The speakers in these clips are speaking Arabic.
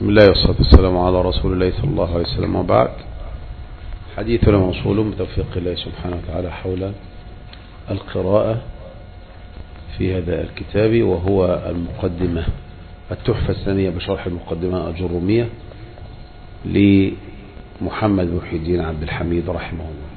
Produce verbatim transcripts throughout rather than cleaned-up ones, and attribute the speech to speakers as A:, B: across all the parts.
A: بسم الله والصلاة والسلام على رسول الله صلى الله عليه وسلم، وبعد. حديثنا موصول بتوفيق الله سبحانه وتعالى حول القراءة في هذا الكتاب، وهو المقدمة التحفة الثانية بشرح المقدمة الجرومية لمحمد محي الدين عبد الحميد رحمه الله.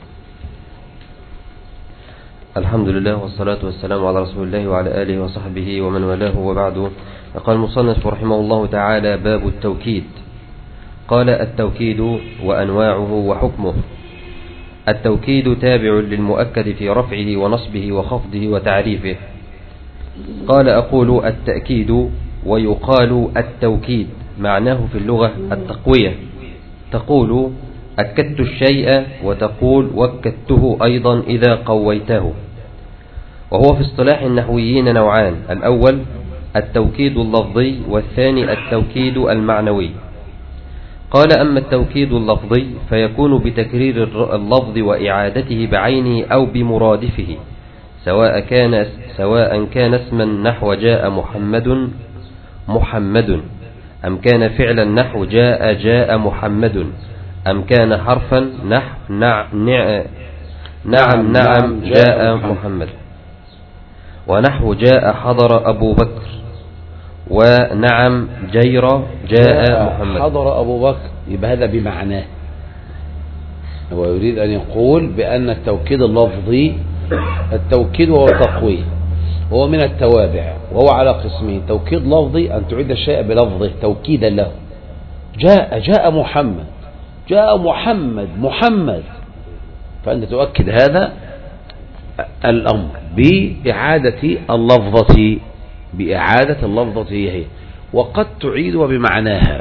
B: الحمد لله والصلاة والسلام على رسول الله وعلى آله وصحبه ومن والاه، وبعد. قال المصنف رحمه الله تعالى: باب التوكيد. قال: التوكيد وأنواعه وحكمه. التوكيد تابع للمؤكد في رفعه ونصبه وخفضه وتعريفه. قال: أقول التأكيد ويقال التوكيد، معناه في اللغة التقوية. تقول أكدت الشيء، وتقول وكدته أيضا إذا قويته. وهو في اصطلاح النحويين نوعان: الأول التوكيد اللفظي، والثاني التوكيد المعنوي. قال: أما التوكيد اللفظي فيكون بتكرير اللفظ وإعادته بعينه أو بمرادفه، سواء كان سواء كان اسما نحو جاء محمد محمد، أم كان فعلا نحو جاء جاء محمد، أم كان حرفا نحو نعم نعم, نعم, نعم جاء محمد، ونحو جاء حضر أبو بكر، ونعم جير جاء محمد.
A: حضر أبو بكر، يبقى هذا بمعناه. هو يريد أن يقول بأن التوكيد اللفظي، التوكيد وهو تقويه، وهو من التوابع، وهو على قسمين: توكيد لفظي أن تعيد الشيء بلفظه توكيدا له. جاء جاء محمد، جاء محمد محمد، فأنت تؤكد هذا الأمر بإعادة اللفظة، بإعادة اللفظة هي، وقد تعيد بمعناها،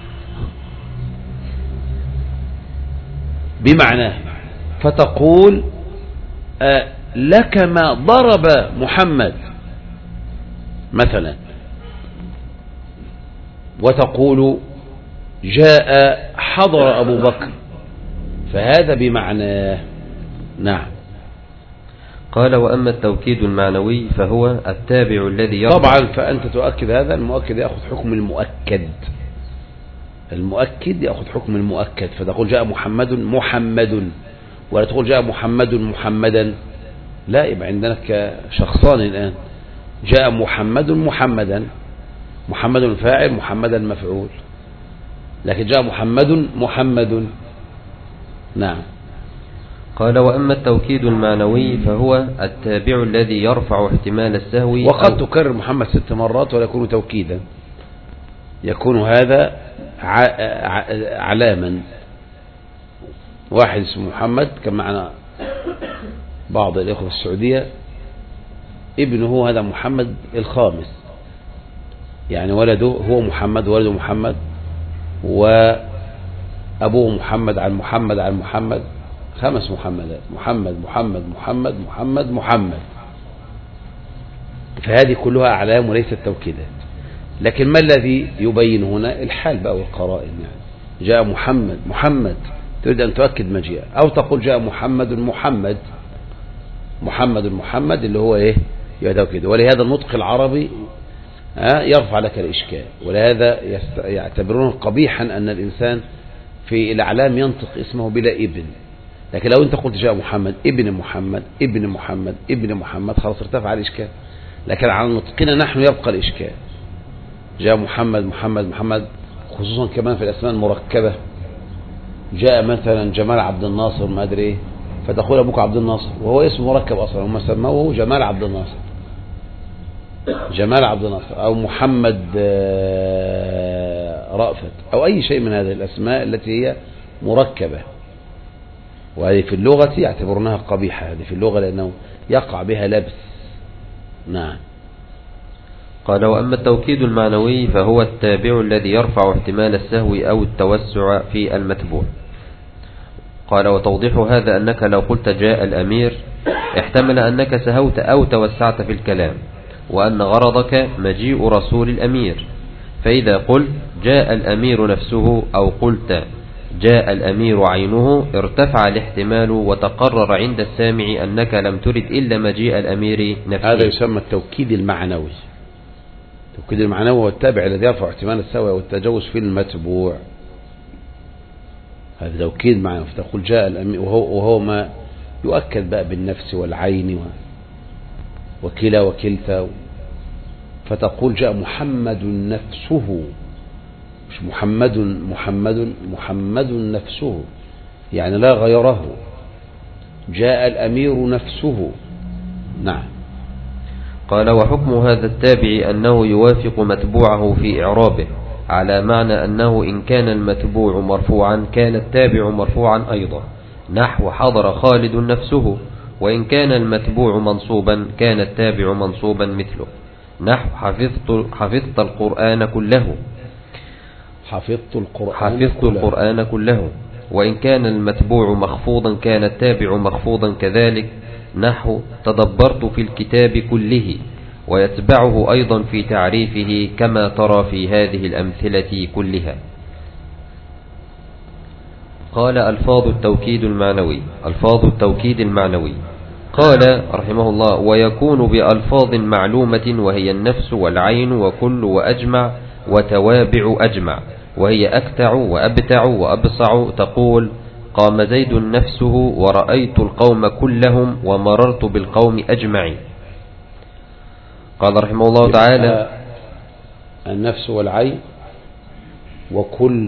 A: بمعناها فتقول آه لك ما ضرب محمد مثلا، وتقول جاء حضر أبو بكر، فهذا بمعناه. نعم.
B: قال: وأما التوكيد المعنوي فهو التابع الذي يرفع.
A: طبعا فأنت تؤكد هذا، المؤكد يأخذ حكم المؤكد، المؤكد يأخذ حكم المؤكد، فتقول جاء محمد محمد، ولا تقول جاء محمد محمدا، لا، يبقى عندنا شخصان الآن: جاء محمد محمدا، محمد فاعل محمدا مفعول، لكن جاء محمد محمد. نعم.
B: قال: وأما التوكيد المعنوي فهو التابع الذي يرفع احتمال السهو.
A: وقد تكرر محمد ست مرات ولا يكون توكيدا، يكون هذا علاما. واحد اسمه محمد، كان معنا بعض الإخوة في السعودية، ابنه هذا محمد الخامس، يعني ولده هو محمد، ولده محمد، وأبوه محمد عن محمد عن محمد، خمس محمدات: محمد محمد محمد محمد محمد. فهذه كلها أعلام وليست توكيدات. لكن ما الذي يبين هنا؟ الحال بقى والقرائن. يعني جاء محمد محمد، تريد أن تؤكد مجيئه، أو تقول جاء محمد محمد محمد محمد، اللي هو إيه؟ يتوكيد. ولهذا النطق العربي يرفع لك الإشكال، ولهذا يعتبرونه قبيحا أن الإنسان في الأعلام ينطق اسمه بلا ابن. لكن لو أنت قلت جاء محمد ابن محمد ابن محمد ابن محمد، خلاص ارتفع الإشكال. لكن على نطقنا نحن يبقى الإشكال. جاء محمد محمد محمد، خصوصا كمان في الأسماء المركبة. جاء مثلا جمال عبد الناصر ما أدري إيه، فتقول أبوك عبد الناصر، وهو اسم مركب أصلا، هم سموه جمال عبد الناصر، جمال عبد الناصر، أو محمد رأفت، أو أي شيء من هذه الأسماء التي هي مركبة. وهذه في اللغة يعتبرونها قبيحة، هذه في اللغة لأنه يقع بها لبس. نعم.
B: قال: وأما التوكيد المعنوي فهو التابع الذي يرفع احتمال السهو أو التوسع في المتبوع. قال: وتوضيح هذا أنك لو قلت جاء الأمير احتمل أنك سهوت أو توسعت في الكلام، وأن غرضك مجيء رسول الأمير. فإذا قلت جاء الأمير نفسه، أو قلت جاء الأمير عينه، ارتفع الاحتمال، وتقرر عند السامع أنك لم ترد إلا مجيء الأمير نفسه.
A: هذا يسمى التوكيد المعنوي. التوكيد المعنوي هو التابع الذي يرفع احتمال السوء والتجوز في المتبوع، هذا توكيد معنوي. فتقول جاء الأمير، وهو, وهو ما يؤكد بقى بالنفس والعين وكلا وكلتا. فتقول جاء محمد نفسه، مش محمد محمد محمد نفسه، يعني لا غيره. جاء الأمير نفسه. نعم.
B: قال وحكم هذا التابع أنه يوافق متبوعه في إعرابه، على معنى أنه إن كان المتبوع مرفوعا كان التابع مرفوعا أيضا، نحو حضر خالد نفسه. وإن كان المتبوع منصوبا كان التابع منصوبا مثله، نحو حفظت, حفظت القرآن كله
A: حفظت القرآن
B: حفظت
A: كله.
B: القرآن كله. وإن كان المتبوع مخفوضا كان التابع مخفوضا كذلك، نحو تدبرت في الكتاب كله. ويتبعه أيضا في تعريفه كما ترى في هذه الأمثلة كلها. قال ألفاظ التوكيد المعنوي. ألفاظ التوكيد المعنوي قال رحمه الله ويكون بألفاظ معلومة، وهي النفس والعين وكل وأجمع وتوابع أجمع، وهي أكتع وأبتع وأبصع. تقول قام زيد نفسه ورأيت القوم كلهم ومررت بالقوم أجمعين. قال رحمه الله تعالى
A: النفس والعين وكل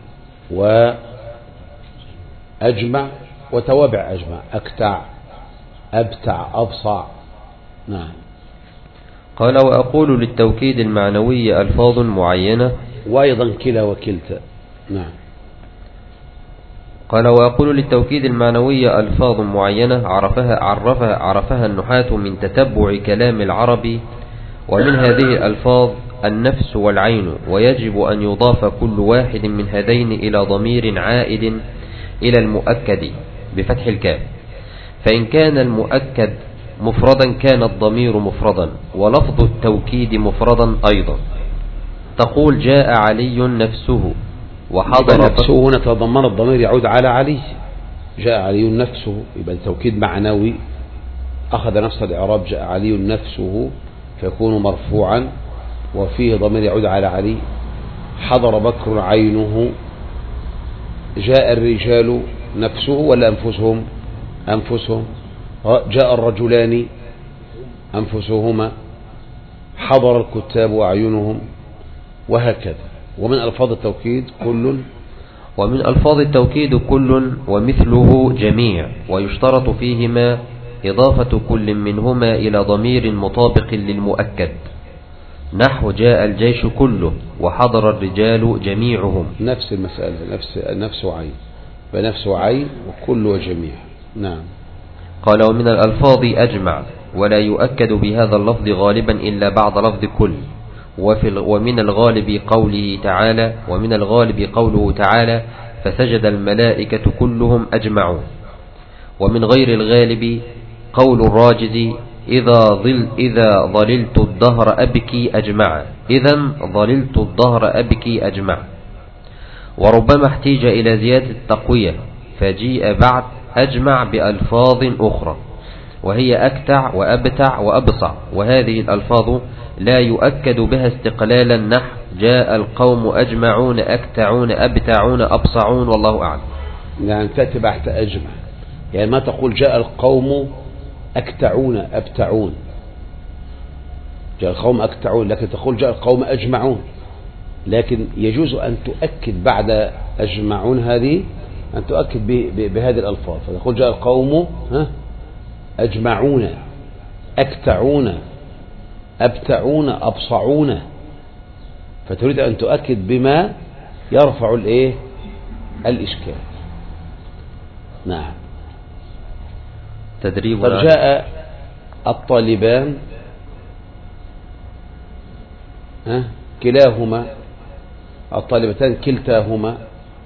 A: وأجمع وتوابع أجمع، أكتع أبتع أبصع. نعم.
B: قال وأقول للتوكيد المعنوي ألفاظ معينة،
A: وأيضا كلا وكلتا. نعم.
B: قال وأقول للتوكيد المعنوي ألفاظ معينة عرفها, عرفها, عرفها النحاة من تتبع كلام العرب، ومن هذه الألفاظ النفس والعين، ويجب أن يضاف كل واحد من هذين إلى ضمير عائد إلى المؤكد بفتح الكاف، فإن كان المؤكد مفردا كان الضمير مفردا، ولفظ التوكيد مفردا أيضا. تقول جاء علي نفسه وحضر
A: نفسه، هنا تضمن الضمير يعود على علي. جاء علي نفسه، يبقى توكيد معنوي أخذ نفس الإعراب. جاء علي نفسه فيكون مرفوعا وفيه ضمير يعود على علي. حضر بكر عينه. جاء الرجال نفسه ولا أنفسهم؟ أنفسهم. جاء الرجلان أنفسهما. حضر الكتاب أعينهم، وهكذا. ومن ألفاظ التوكيد كل،
B: ومن ألفاظ التوكيد كل ومثله جميع، ويشترط فيهما إضافة كل منهما إلى ضمير مطابق للمؤكد، نحو جاء الجيش كله وحضر الرجال جميعهم.
A: نفس المسألة، نفس نفس عين، بنفس عين وكل وجميع. نعم.
B: قال ومن الألفاظ أجمع، ولا يؤكد بهذا اللفظ غالبا إلا بعد لفظ كل. وفي ومن الغالب قوله تعالى ومن الغالب قوله تعالى فسجد الملائكة كلهم أجمعون. ومن غير الغالب قول الراجز إذا ظل إذا ظللت الدهر أبكي أجمع، إذا ظللت الدهر أبكي أجمع. وربما احتيج إلى زيادة التقوية فجيء بعد أجمع بألفاظ أخرى، وهي أكتع وأبتع وأبصع، وهذه الألفاظ لا يؤكد بها استقلالا، نحو جاء القوم أجمعون أكتعون أبتعون أبصعون، والله أعلم.
A: يعني تأتي بعد أجمع، يعني ما تقول جاء القوم أكتعون أبتعون، جاء القوم أكتعون، لكن تقول جاء القوم أجمعون. لكن يجوز أن تؤكد بعد أجمعون هذه، أن تؤكد بهذه الألفاظ، فتقول جاء القوم أجمعون أكتعون أبتعون أبصعون، فتريد أن تؤكد بما يرفع الإيه الإشكال. نعم.
B: تدريب.
A: طب جاء الطالبان ها كلاهما، الطالبتان كلتاهما.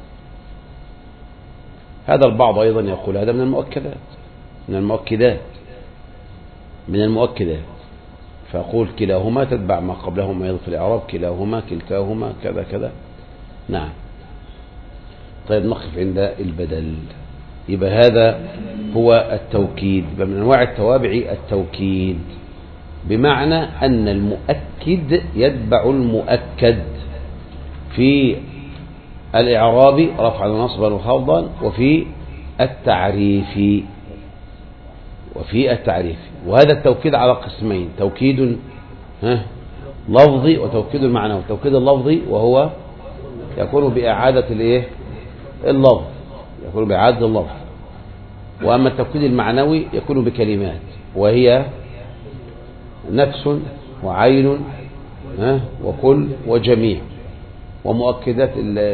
A: هذا البعض أيضا يقول هذا من المؤكدات، من المؤكدات من المؤكدات فأقول كلاهما تتبع ما قبلهما أيضا في الإعراب، كلاهما كلتاهما كذا كذا. نعم. طيب نقف عند البدل. يبقى هذا هو التوكيد، يبقى من أنواع التوابع التوكيد. بمعنى أن المؤكد يتبع المؤكد في الإعراب رفعا ونصبا وخفضا، وفي التعريف وفي التعريف وهذا التوكيد على قسمين: توكيد ها لفظي وتوكيد معنوي. التوكيد اللفظي وهو يكون بإعادة الايه اللفظ يكون بإعادة اللفظ وأما التوكيد المعنوي يكون بكلمات، وهي نفس وعين ها وكل وجميع، ومؤكدات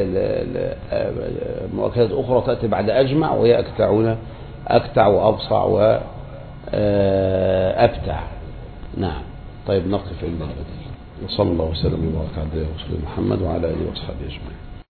A: مؤكدات أخرى تأتي بعد أجمع، وهي أكتعون أكتع وأبصع وأبتع. نعم. طيب نقف عند البدل. وصلى الله وسلم وبارك على رسول محمد وعلى آله وأصحابه أجمعين.